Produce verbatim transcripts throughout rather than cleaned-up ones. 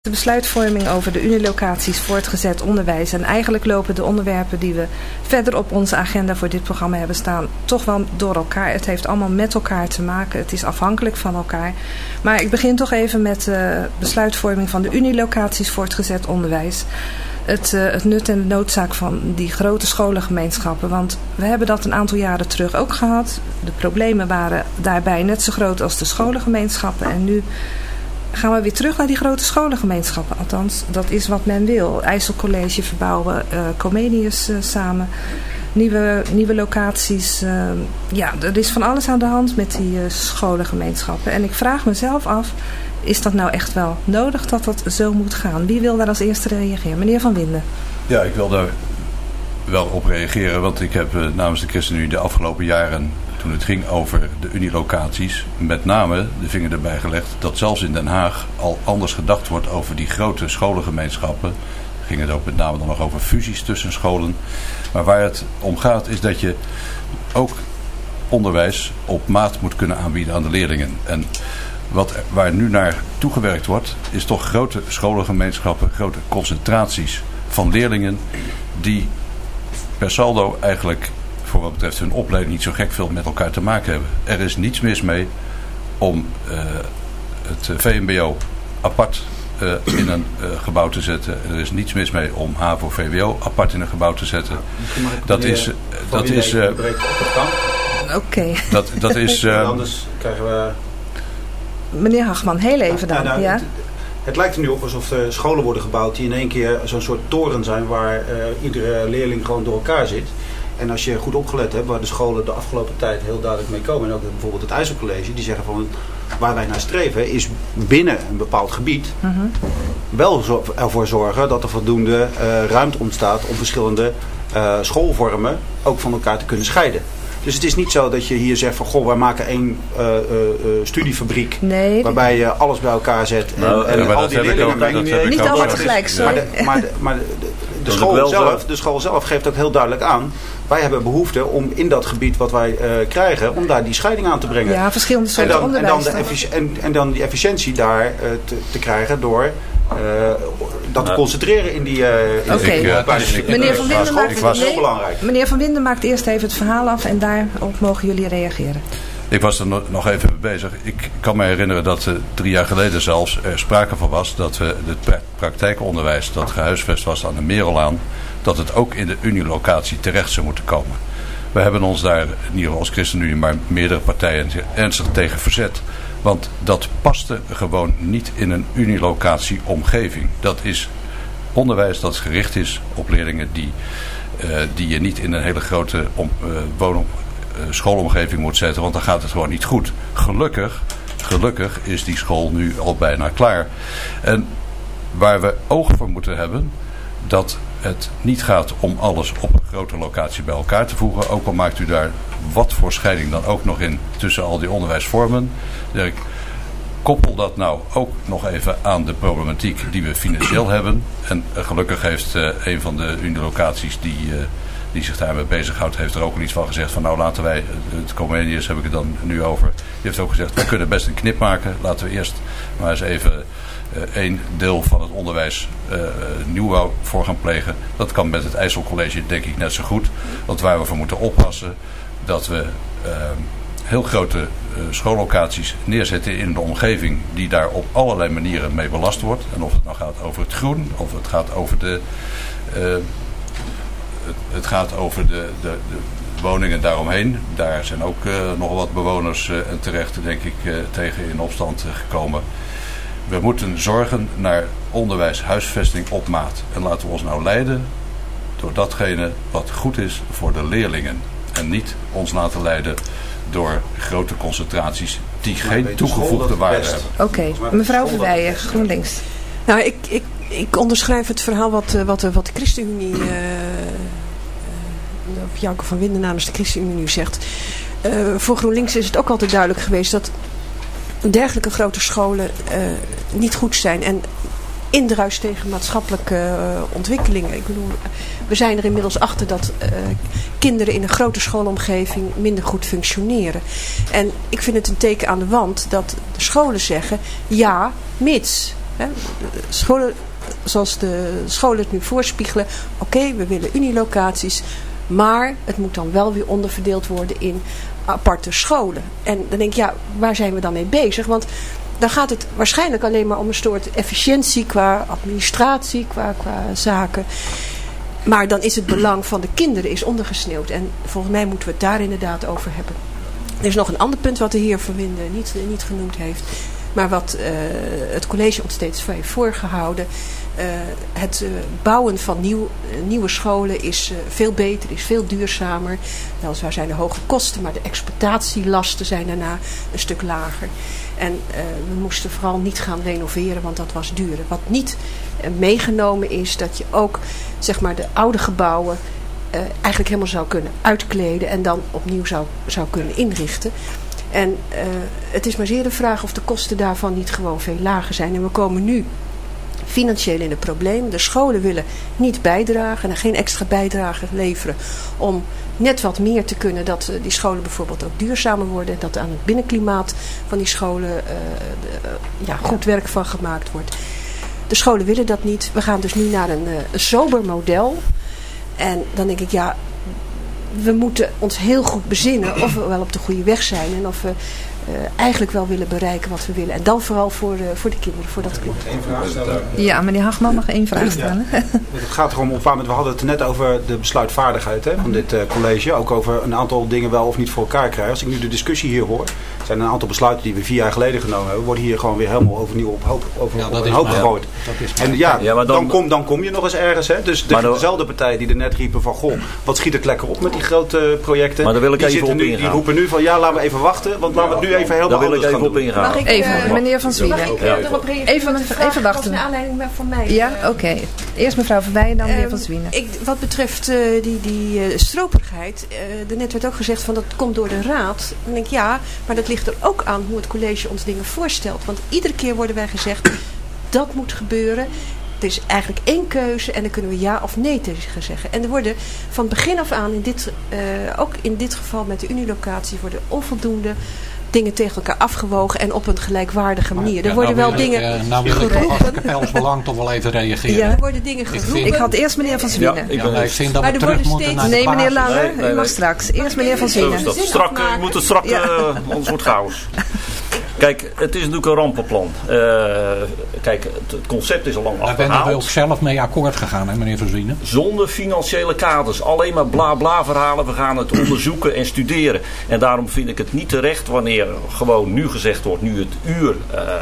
De besluitvorming over de unilocaties voortgezet onderwijs. En eigenlijk lopen de onderwerpen die we verder op onze agenda voor dit programma hebben staan toch wel door elkaar. Het heeft allemaal met elkaar te maken. Het is afhankelijk van elkaar. Maar ik begin toch even met de besluitvorming van de unilocaties voortgezet onderwijs. Het, uh, het nut en de noodzaak van die grote scholengemeenschappen. Want we hebben dat een aantal jaren terug ook gehad. De problemen waren daarbij net zo groot als de scholengemeenschappen. En nu gaan we weer terug naar die grote scholengemeenschappen. Althans, dat is wat men wil. IJsselcollege verbouwen, uh, Comenius uh, samen. Nieuwe, nieuwe locaties. Uh, ja, er is van alles aan de hand met die uh, scholengemeenschappen. En ik vraag mezelf af, is dat nou echt wel nodig dat dat zo moet gaan? Wie wil daar als eerste reageren? Meneer Van Winden. Ja, ik wil daar wel op reageren. Want ik heb uh, namens de ChristenUnie de afgelopen jaren, toen het ging over de unilocaties, met name de vinger erbij gelegd dat zelfs in Den Haag al anders gedacht wordt over die grote scholengemeenschappen. Ging het ook met name dan nog over fusies tussen scholen. Maar waar het om gaat is dat je ook onderwijs op maat moet kunnen aanbieden aan de leerlingen. En wat, waar nu naar toegewerkt wordt, is toch grote scholengemeenschappen, grote concentraties van leerlingen die per saldo eigenlijk voor wat betreft hun opleiding niet zo gek veel met elkaar te maken hebben. Er is niets mis mee om uh, het V M B O apart uh, in een uh, gebouw te zetten. Er is niets mis mee om HAVO V W O apart in een gebouw te zetten. Dat is... Uh, dat is uh, Oké. Okay. Dat, dat is... Uh, anders krijgen we... Meneer Hagman, heel even dan. Ja, nou, ja? het, het lijkt er nu op alsof er scholen worden gebouwd die in één keer zo'n soort toren zijn waar uh, iedere leerling gewoon door elkaar zit. En als je goed opgelet hebt, waar de scholen de afgelopen tijd heel duidelijk mee komen, en ook bijvoorbeeld het IJsselcollege, die zeggen van waar wij naar streven is binnen een bepaald gebied mm-hmm. wel zo, ervoor zorgen dat er voldoende uh, ruimte ontstaat om verschillende uh, schoolvormen ook van elkaar te kunnen scheiden. Dus het is niet zo dat je hier zegt van goh, wij maken één uh, uh, studiefabriek nee. waarbij je alles bij elkaar zet en, nou, en ja, al die leerlingen mee. Niet allemaal tegelijk, sorry. Maar, de, maar, de, maar de, de, de, school zelf, de school zelf geeft ook heel duidelijk aan, wij hebben behoefte om in dat gebied wat wij uh, krijgen, om daar die scheiding aan te brengen. Ja, verschillende soorten en dan, onderwijs. En dan, de effici- en, en dan die efficiëntie daar uh, te, te krijgen door Uh, dat te concentreren in die uh, Oké, okay. uh, meneer Van Winden maakt was heel belangrijk. Meneer Van Winden maakt eerst even het verhaal af en daarop mogen jullie reageren. Ik was er nog even mee bezig. Ik kan me herinneren dat uh, drie jaar geleden zelfs er sprake van was dat we het praktijkonderwijs dat gehuisvest was aan de Merelaan, dat het ook in de unilocatie terecht zou moeten komen. We hebben ons daar, niet als ChristenUnie, maar meerdere partijen ernstig tegen verzet. Want dat paste gewoon niet in een unilocatie omgeving. Dat is onderwijs dat gericht is op leerlingen die, uh, die je niet in een hele grote om, uh, woon, uh, schoolomgeving moet zetten. Want dan gaat het gewoon niet goed. Gelukkig, gelukkig is die school nu al bijna klaar. En waar we oog voor moeten hebben, dat het niet gaat om alles op een grote locatie bij elkaar te voegen. Ook al maakt u daar wat voor scheiding dan ook nog in tussen al die onderwijsvormen. Ik koppel dat nou ook nog even aan de problematiek die we financieel hebben. En uh, gelukkig heeft uh, een van de unilocaties die, uh, die zich daarmee bezighoudt, heeft er ook al iets van gezegd van nou laten wij, het Comenius heb ik het dan nu over, die heeft ook gezegd we kunnen best een knip maken. Laten we eerst maar eens even uh, één deel van het onderwijs uh, nieuwbouw voor gaan plegen. Dat kan met het IJsselcollege denk ik net zo goed. Want waar we voor moeten oppassen dat we uh, heel grote uh, schoollocaties neerzetten in de omgeving die daar op allerlei manieren mee belast wordt. En of het nou gaat over het groen, of het gaat over de, uh, het, het gaat over de, de, de woningen daaromheen. Daar zijn ook uh, nog wat bewoners uh, en terecht denk ik uh, tegen in opstand uh, gekomen. We moeten zorgen naar onderwijs, huisvesting op maat. En laten we ons nou leiden door datgene wat goed is voor de leerlingen. En niet ons laten leiden door grote concentraties die geen toegevoegde waarde hebben. Oké, okay. Mevrouw Verweijen, GroenLinks. Nou, ik, ik, ik onderschrijf het verhaal wat, wat, wat de ChristenUnie, uh, uh, of Jouke van Winden namens de ChristenUnie nu zegt. Uh, voor GroenLinks is het ook altijd duidelijk geweest dat dergelijke grote scholen uh, niet goed zijn. En indruis tegen maatschappelijke uh, ontwikkelingen. Ik bedoel, we zijn er inmiddels achter dat uh, kinderen in een grote schoolomgeving minder goed functioneren. En ik vind het een teken aan de wand dat de scholen zeggen, ja, mits. Hè, scholen, zoals de scholen het nu voorspiegelen. Oké, okay, we willen unilocaties. Maar het moet dan wel weer onderverdeeld worden in aparte scholen. En dan denk ik, ja, waar zijn we dan mee bezig? Want dan gaat het waarschijnlijk alleen maar om een soort efficiëntie qua administratie, qua, qua zaken. Maar dan is het belang van de kinderen is ondergesneeuwd. En volgens mij moeten we het daar inderdaad over hebben. Er is nog een ander punt wat de heer Van Winden niet, niet genoemd heeft. Maar wat uh, het college ons steeds heeft voorgehouden. Uh, het uh, bouwen van nieuw, uh, nieuwe scholen is uh, veel beter, is veel duurzamer. Weliswaar zijn er hoge kosten, maar de exploitatielasten zijn daarna een stuk lager. En uh, we moesten vooral niet gaan renoveren, want dat was duur. Wat niet uh, meegenomen is, dat je ook zeg maar, de oude gebouwen uh, eigenlijk helemaal zou kunnen uitkleden en dan opnieuw zou, zou kunnen inrichten. En uh, het is maar zeer de vraag of de kosten daarvan niet gewoon veel lager zijn. En we komen nu financieel in de problemen. De scholen willen niet bijdragen en geen extra bijdrage leveren om net wat meer te kunnen dat uh, die scholen bijvoorbeeld ook duurzamer worden. Dat aan het binnenklimaat van die scholen uh, de, uh, ja, goed werk van gemaakt wordt. De scholen willen dat niet. We gaan dus nu naar een, uh, een sober model. En dan denk ik, ja, we moeten ons heel goed bezinnen of we wel op de goede weg zijn. En of we uh, eigenlijk wel willen bereiken wat we willen. En dan vooral voor, uh, voor de kinderen, voor dat kind. Eén vraag stellen. Ja, meneer Hagman mag één vraag stellen. Ja. Het gaat erom, op, we hadden het net over de besluitvaardigheid hè, van dit uh, college. Ook over een aantal dingen wel of niet voor elkaar krijgen. Als ik nu de discussie hier hoor, zijn er een aantal besluiten die we vier jaar geleden genomen hebben. Worden hier gewoon weer helemaal overnieuw op hoop, over, ja, op een hoop gegooid. Ja, en ja, ja dan, dan, kom, dan kom je nog eens ergens. Hè. Dus de, dan, dezelfde partij die er net riepen van, goh, wat schiet het lekker op met die grote projecten. Maar daar wil ik die, even op nu, ingaan. die roepen nu van, ja, laten we even wachten. Want laten we het nu even helemaal daar wil ik even op doen. ingaan. Ik, even, uh, meneer Van Zwielen. Mag ik uh, ja. erop reageren? Even, even wachten. Naar aanleiding van mij. Ja, oké. Okay. Eerst mevrouw Verweijen, dan meneer um, Van Zwielen. Ik, wat betreft uh, die, die uh, stroperigheid. Uh, daarnet werd ook gezegd van dat komt door de raad. Dan denk ik ja, maar dat ligt er ook aan hoe het college ons dingen voorstelt. Want iedere keer worden wij gezegd, dat moet gebeuren. Er is eigenlijk één keuze en dan kunnen we ja of nee tegen zeggen. En er worden van begin af aan, in dit, uh, ook in dit geval met de unilocatie, worden onvoldoende dingen tegen elkaar afgewogen en op een gelijkwaardige manier. Er ja, worden nou wel dingen ik, uh, nou wil geroepen. ik als kapelsbelang toch wel even reageren. Ja. Er worden dingen geroepen. Ik, ik had eerst meneer Van Zwielen. Ja, ik, ja, ik vind dat we terug moeten steeds... naar de Nee, meneer Lange, nee, nee, u mag nee. straks. Eerst meneer Van Zwielen. Dat strak, uh, moet het strak, ja. uh, anders wordt chaos. Kijk, het is natuurlijk een rampenplan. Uh, kijk, het, het concept is al lang afgehaald. Daar ben ik ook zelf mee akkoord gegaan, hè, meneer Van Zwielen. Zonder financiële kaders. Alleen maar bla bla verhalen. We gaan het onderzoeken en studeren. En daarom vind ik het niet terecht wanneer gewoon nu gezegd wordt, nu het uur, uh, uh,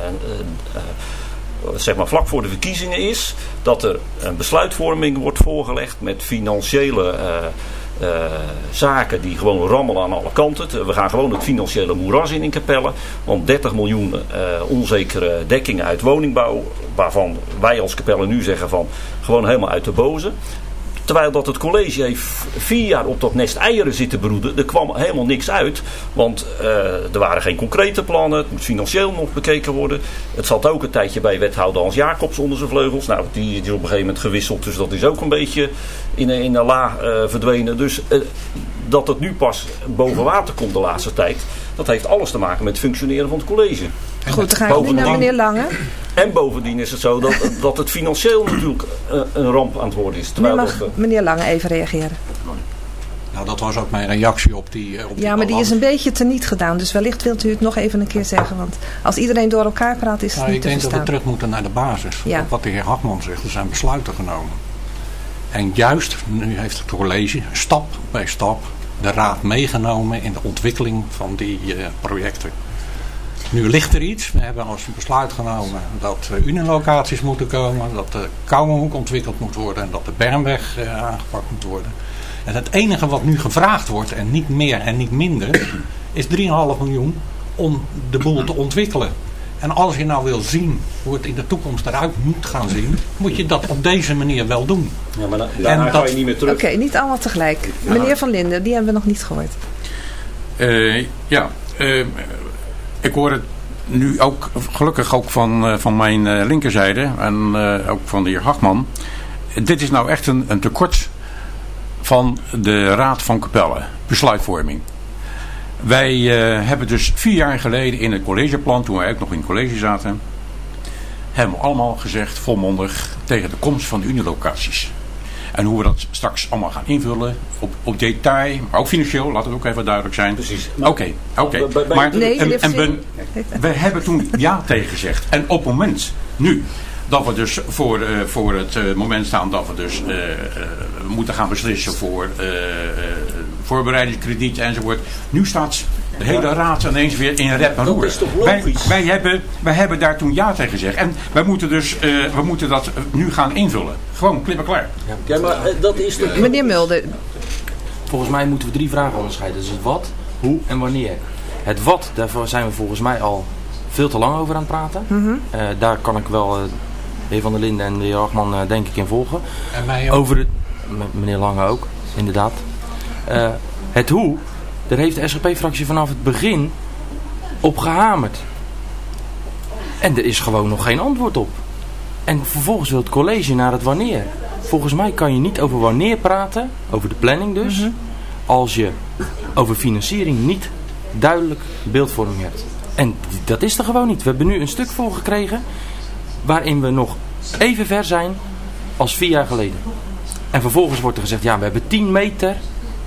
uh, zeg maar vlak voor de verkiezingen is, dat er een besluitvorming wordt voorgelegd met financiële uh, Uh, zaken die gewoon rammelen aan alle kanten. We gaan gewoon het financiële moeras in in Capelle. Want dertig miljoen uh, onzekere dekkingen uit woningbouw, waarvan wij als Capelle nu zeggen van gewoon helemaal uit de boze. Terwijl dat het college heeft vier jaar op dat nest eieren zitten broeden. Er kwam helemaal niks uit. Want uh, er waren geen concrete plannen. Het moet financieel nog bekeken worden. Het zat ook een tijdje bij wethouder Hans Jacobs onder zijn vleugels. Nou, die is op een gegeven moment gewisseld. Dus dat is ook een beetje in een, in een la uh, verdwenen. Dus uh, dat het nu pas boven water komt de laatste tijd. Dat heeft alles te maken met het functioneren van het college. Goed, dan ga ik nu naar meneer Lange. En bovendien is het zo dat, dat het financieel natuurlijk uh, een ramp aan het worden is. Nu mag dat, uh, meneer Lange even reageren. Nou, dat was ook mijn reactie op die uh, op die Ja, maar die is een beetje teniet gedaan. Dus wellicht wilt u het nog even een keer zeggen. Want als iedereen door elkaar praat is het nou, niet te verstaan. Ik denk dat we terug moeten naar de basis. Ja. Wat de heer Hagman zegt, er zijn besluiten genomen. En juist, nu heeft het college stap bij stap de raad meegenomen in de ontwikkeling van die uh, projecten. Nu ligt er iets. We hebben als besluit genomen dat uh, unilocaties moeten komen. Dat de Kouwenhoek ontwikkeld moet worden. En dat de Bernweg uh, aangepakt moet worden. En het enige wat nu gevraagd wordt. En niet meer en niet minder. Is drie komma vijf miljoen om de boel te ontwikkelen. En als je nou wil zien hoe het in de toekomst eruit moet gaan zien. Moet je dat op deze manier wel doen. Ja, maar da- daarna ga je niet meer terug. Oké, okay, niet allemaal tegelijk. Ja. Meneer Van Linden, die hebben we nog niet gehoord. Uh, ja, uh, ik hoor het nu ook gelukkig ook van, uh, van mijn uh, linkerzijde en uh, ook van de heer Hagman. Dit is nou echt een, een tekort van de Raad van Capelle, besluitvorming. Wij uh, hebben dus vier jaar geleden in het collegeplan, toen wij ook nog in het college zaten, hebben we allemaal gezegd, volmondig, tegen de komst van de unilocaties. En hoe we dat straks allemaal gaan invullen, op, op detail, maar ook financieel, laat het ook even duidelijk zijn. Precies. Oké, oké. Okay, okay. Maar nee, en, en we, we hebben toen ja tegen gezegd. En op het moment, nu, dat we dus voor, uh, voor het uh, moment staan dat we dus uh, uh, moeten gaan beslissen voor uh, uh, voorbereidingskrediet enzovoort. Nu staat de hele raad ineens weer in rep en roer. Dat is toch wij, logisch? wij, hebben, wij hebben daar toen ja tegen gezegd. En wij moeten dus uh, we moeten dat nu gaan invullen. Gewoon klip en klaar. Ja, maar uh, dat is toch... Meneer Mulder. Volgens mij moeten we drie vragen onderscheiden. Dus het wat, hoe en wanneer. Het wat, daarvoor zijn we volgens mij al veel te lang over aan het praten. Mm-hmm. Uh, daar kan ik wel uh, de heer Van der Linden en de heer Hagman uh, denk ik in volgen. En mij ook. Over het, m- meneer Lange ook, inderdaad. Uh, het hoe, daar heeft de S G P-fractie vanaf het begin op gehamerd. En er is gewoon nog geen antwoord op. En vervolgens wil het college naar het wanneer. Volgens mij kan je niet over wanneer praten, over de planning dus, mm-hmm. als je over financiering niet duidelijk beeldvorming hebt. En dat is er gewoon niet. We hebben nu een stuk volgekregen waarin we nog even ver zijn als vier jaar geleden. En vervolgens wordt er gezegd, ja, we hebben tien meter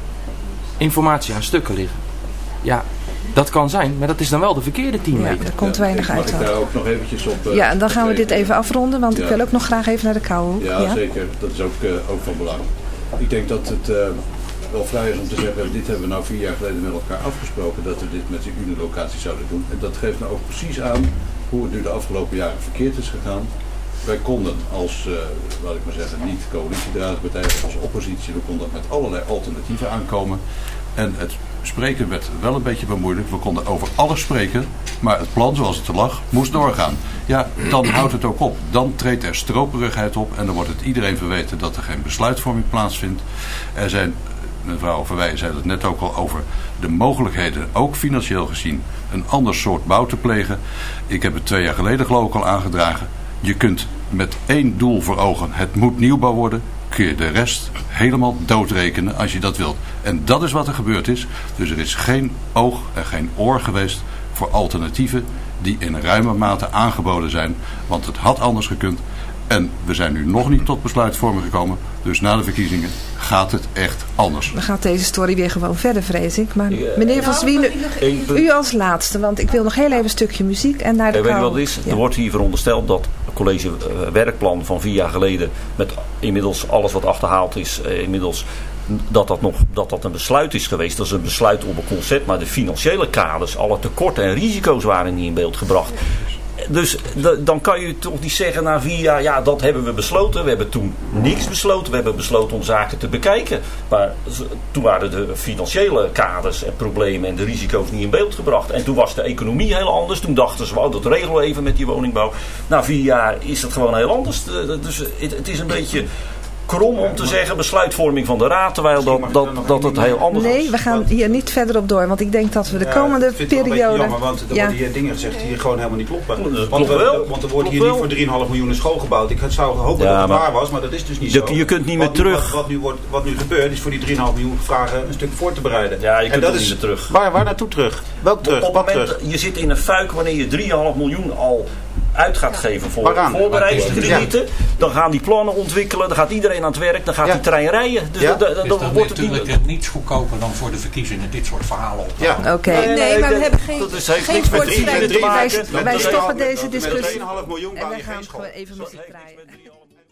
informatie aan stukken liggen. Ja, dat kan zijn, maar dat is dan wel de verkeerde tien meter. Ja, er komt weinig uit. Mag ik daar ook nog eventjes op... Uh, ja, en dan gaan we dit even afronden, want ja. ik wil ook nog graag even naar de Kouwenhoek. Ja, ja, zeker. Dat is ook, uh, ook van belang. Ik denk dat het uh, wel vrij is om te zeggen, dit hebben we nou vier jaar geleden met elkaar afgesproken, dat we dit met die unilocatie zouden doen. En dat geeft nou ook precies aan hoe het nu de afgelopen jaren verkeerd is gegaan. Wij konden als, uh, laat ik maar zeggen, niet coalitiedragende partij, of als oppositie, we konden met allerlei alternatieven aankomen. En het spreken werd wel een beetje bemoeilijk. We konden over alles spreken, maar het plan zoals het er lag, moest doorgaan. Ja, dan houdt het ook op. Dan treedt er stroperigheid op en dan wordt het iedereen verweten dat er geen besluitvorming plaatsvindt. Er zijn, mevrouw Verwij zei het net ook al over de mogelijkheden, ook financieel gezien, een ander soort bouw te plegen. Ik heb het twee jaar geleden geloof ik al aangedragen. Je kunt met één doel voor ogen, het moet nieuwbouw worden, kun je de rest helemaal doodrekenen als je dat wilt. En dat is wat er gebeurd is. Dus er is geen oog en geen oor geweest voor alternatieven die in ruime mate aangeboden zijn. Want het had anders gekund. En we zijn nu nog niet tot besluitvorming gekomen. Dus na de verkiezingen gaat het echt anders. Dan gaat deze story weer gewoon verder, vrees ik. Maar ja. meneer Van Zwienen, u als laatste. Want ik wil nog heel even een stukje muziek en naar de Weet je wat het is? Ja. Er wordt hier verondersteld dat het college uh, werkplan van vier jaar geleden, met inmiddels alles wat achterhaald is, uh, inmiddels dat dat, nog, dat dat een besluit is geweest. Dat is een besluit op een concept, maar de financiële kaders, alle tekorten en risico's waren niet in beeld gebracht. Dus de, dan kan je toch niet zeggen na vier jaar, ja, dat hebben we besloten. We hebben toen niks besloten. We hebben besloten om zaken te bekijken. Maar toen waren de financiële kaders en problemen en de risico's niet in beeld gebracht. En toen was de economie heel anders. Toen dachten ze, oh, dat regelen we even met die woningbouw. Na vier jaar is het gewoon heel anders. Dus het, het is een beetje krom om te zeggen besluitvorming van de raad, terwijl dat, dat, dat het heel anders is. Nee, we gaan hier niet verder op door, want ik denk dat we de ja, komende periode... Jammer, want er ja. worden hier dingen gezegd die hier gewoon helemaal niet kloppen. Dat want, klopt wel. want er wordt hier niet voor drie komma vijf miljoen een school gebouwd. Ik zou hopen ja, dat het waar was, maar dat is dus niet de, zo. Je kunt niet meer wat, terug. Wat, wat, nu wordt, wat nu gebeurt is voor die drie komma vijf miljoen vragen een stuk voor te bereiden. Ja, je kunt en dat niet is, meer terug. Waar, waar naartoe terug? Welk terug? Op het moment, terug? Je zit in een fuik wanneer je drie komma vijf miljoen al uit gaat geven voor Waaraan? voorbereidingskredieten. Ja. Dan gaan die plannen ontwikkelen, dan gaat iedereen aan het werk, dan gaat ja. die trein rijden. Dus ja. da, da, is dan dat wordt het natuurlijk niet... niets goedkoper dan voor de verkiezingen dit soort verhalen op te ja. Oké. Okay. Nee, nee, maar we hebben geen, dat is, heeft geen niks met verkiezingen te maken. Wij, wij stoppen deze discussie miljoen en dan gaan we gewoon even muziek draaien.